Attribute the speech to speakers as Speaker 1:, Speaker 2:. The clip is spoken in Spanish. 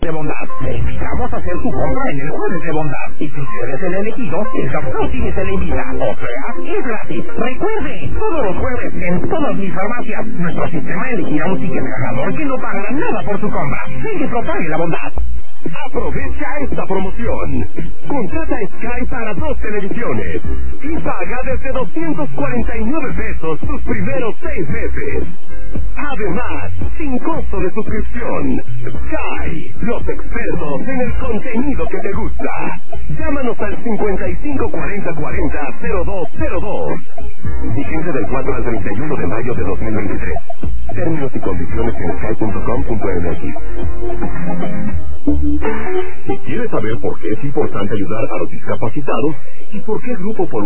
Speaker 1: de bondad. Le invitamos a hacer su compra en el jueves de bondad. Y si usted es el elegido, el Caprótime se le invita. O sea, es gratis. Recuerde, todos los jueves en todas mis farmacias, nuestro sistema elegirá un ticket ganador que no pagará nada por su compra. Sin que propague la bondad.
Speaker 2: Aprovecha esta promoción. Contrata Sky para 2 televisiones y paga desde 249 pesos sus primeros 6 meses. Además, sin costo de suscripción. Sky, los expertos en el contenido que te gusta. Llámanos al 5540400202. Vigencia del 4 al 31 de mayo de 2023. Términos y condiciones en sky.com.mx. Si quieres saber por qué es importante ayudar a los discapacitados y por qué Grupo